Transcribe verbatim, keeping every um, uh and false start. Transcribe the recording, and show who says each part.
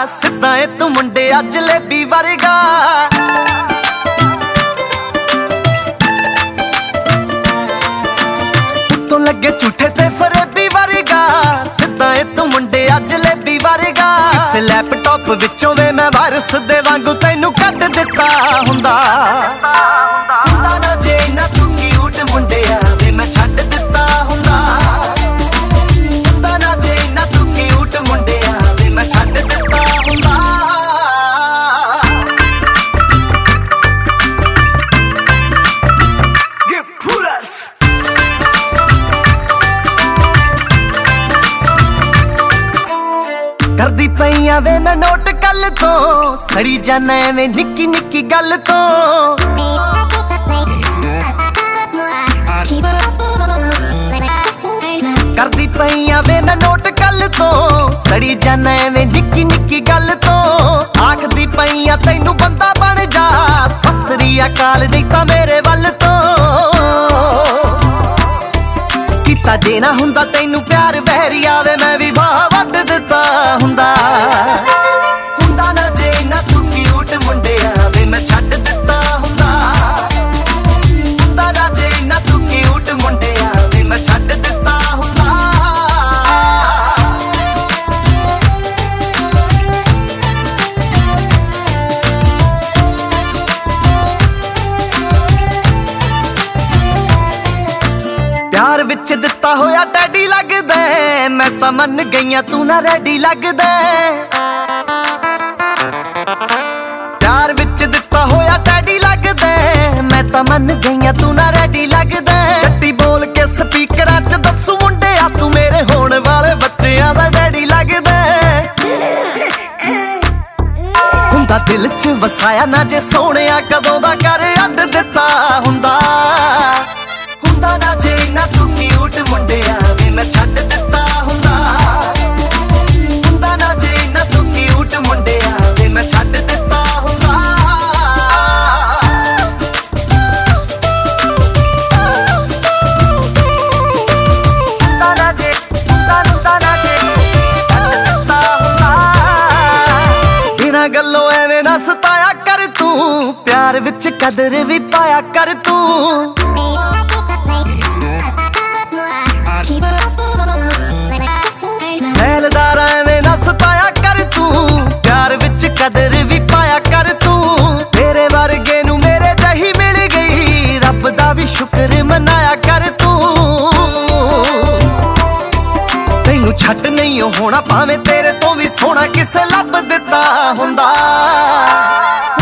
Speaker 1: ਸਿੱਧਾ ਏ ਤੂੰ ਮੁੰਡਿਆ ਜਲੇਬੀ ਵਰਗਾ। ਉੱਤੋਂ ਲੱਗੇ ਝੂਠੇ ਤੇ ਫਰੇਬੀ ਵਰਗਾ, ਸਿੱਧਾ ਏ ਤੂੰ ਮੁੰਡਿਆ ਜਲੇਬੀ ਵਰਗਾ। ਇਸ ਲੈਪਟਾਪ ਵਿੱਚੋਂ ਵੇ ਮੈਂ ਵਾਇਰਸ ਦੇ ਵਾਂਗੂ ਤੈਨੂੰ ਕੱਢ ਦਿੱਤਾ ਹੁੰਦਾ। ਹੁੰਦਾ ਨਾ ਜੇ ਨਾ ਤੂੰ ਕਿਊਟ ਮੁੰਡਿਆ ਵੇ ਮੈਂ ਛੱਡ ਦਿੱਤਾ ਹੁੰਦਾ। ਹੁੰਦਾ ਨਾ ਜੇ ਨਾ ਤੂੰ ਕਿਊਟ ਮੁੰਡਿਆ ਵੇ ਮੈਂ ਛੱਡ ਦਿੱਤਾ ਹੁੰਦਾ। ਕਰਦੀ ਪਈਆਂ ਵੇ ਮੈਂ ਨੋਟ ਕੱਲ ਤੋਂ, ਸੜੀ ਜਾਨਾ ਐਵੇਂ ਨਿੱਕੀ ਨਿੱਕੀ ਗੱਲ ਤੋਂ। ਕਰਦੀ ਪਈਆਂ ਵੇ ਮੈਂ ਨੋਟ ਕੱਲ ਤੋਂ, ਸੜੀ ਜਾਨਾ ਐਵੇਂ ਨਿੱਕੀ ਨਿੱਕੀ ਗੱਲ ਤੋਂ। ਆਖਦੀ ਪਈਆਂ ਤੈਨੂੰ ਬੰਦਾ ਬਣ ਜਾ, ਸਤਿ ਸ੍ਰੀ ਅਕਾਲ ਨਹੀਂ ਤਾਂ ਮੇਰੇ ਵੱਲ ਤੋਂ। ਕੀਤਾ ਜੇ ਨਾ ਹੁੰਦਾ ਤੈਨੂੰ ਪਿਆਰ ਵਹਿਰੀ ਆਵੇ ਮੈਂ ਵੀ ਬਾਹ ਵੱਢ ਦਿੱਤਾ ਹੁੰਦਾ। ਹੁੰਦਾ ਨਾ ਜੇ ਨਾ ਤੂੰ ਕਿਊਟ ਮੁੰਡਿਆ ਵੇ ਮੈਂ ਛੱਡ ਦਿੱਤਾ ਹੁੰਦਾ। ਹੁੰਦਾ ਨਾ ਜੇ ਨਾ ਤੂੰ ਕਿਊਟ ਮੁੰਡਿਆ ਵੇ ਮੈਂ ਛੱਡ ਦਿੱਤਾ ਹੁੰਦਾ। ਪਿਆਰ ਵਿੱਚ ਦਿੱਤਾ ਹੋਇਆ ਡੈਡੀ ਲੱਗਦਾ, ਮੈਂ ਤਾਂ ਮੰਨ ਗਈਆਂ ਤੂੰ ਨਾ ਰੈਡੀ ਲੱਗਦਾ। ਪਿਆਰ ਵਿੱਚ ਦਿੱਤਾ ਹੋਇਆ ਡੈਡੀ ਲੱਗਦਾ, ਮੈਂ ਤਾਂ ਮੰਨ ਗਈਆਂ ਤੂੰ ਨਾ ਰੈਡੀ ਲੱਗਦਾ। ਜੱਟੀ ਬੋਲ ਕੇ ਸਪੀਕਰਾਂ 'ਚ ਦੱਸੂ ਮੁੰਡਿਆ ਤੂੰ ਮੇਰੇ ਹੋਣ ਵਾਲੇ ਬੱਚਿਆਂ ਦਾ ਡੈਡੀ ਲੱਗਦਾ। ਹੁੰਦਾ ਦਿਲ 'ਚ ਵਸਾਇਆ ਨਾ ਜੇ ਸੋਹਣਿਆ ਕਦੋਂ ਦਾ ਕਰ ਅੱਡ ਦਿੱਤਾ ਹੁੰਦਾ। ਹੁੰਦਾ ਨਾ ਜੇ ਨਾ ਤੂੰ ਕਿਊਟ ਮੁੰਡਿਆ ਵੇ ਮੈਂ ਛੱਡ ਦਿੱਤਾ ਹੁੰਦਾ। ਹੁੰਦਾ ਨਾ ਜੇ ਨਾ ਤੂੰ ਕਿਊਟ ਮੁੰਡਿਆ ਵੇ ਮੈਂ ਛੱਡ ਦਿੱਤਾ ਹੁੰਦਾ। ਹੁੰਦਾ ਨਾ ਜੇ ਹੁੰਦਾ ਹੁੰਦਾ ਨਾ ਜੇ ਛੱਡ ਦਿੱਤਾ ਹੁੰਦਾ। ਬਿਨਾਂ ਗੱਲੋਂ ਐਵੇਂ ਨਾ ਸਤਾਇਆ ਕਰ ਤੂੰ, ਪਿਆਰ ਵਿੱਚ ਕਦਰ ਵੀ ਪਾਇਆ ਕਰ ਤੂੰ। ਸੈਲਦਾਰ ਐਵੇਂ ਨਾ ਸਤਾਇਆ ਕਰ ਤੂੰ, ਪਿਆਰ ਵਿੱਚ ਕਦਰ ਵੀ ਪਾਇਆ ਕਰ ਤੂੰ। ਤੇਰੇ ਵਰਗੇ ਨੂੰ ਮੇਰੇ ਜਹੀ ਮਿਲ ਗਈ, ਰੱਬ ਦਾ ਵੀ ਸ਼ੁਕਰ ਮਨਾਇਆ ਕਰ ਤੂੰ। ਤੈਨੂੰ ਛੱਡ ਨਹੀਂ ਹੋਣਾ ਭਾਵੇਂ ਤੇਰੇ ਤੋਂ ਵੀ ਸੋਹਣਾ ਕਿਸੇ ਲੱਭ ਦਿੱਤਾ ਹੁੰਦਾ।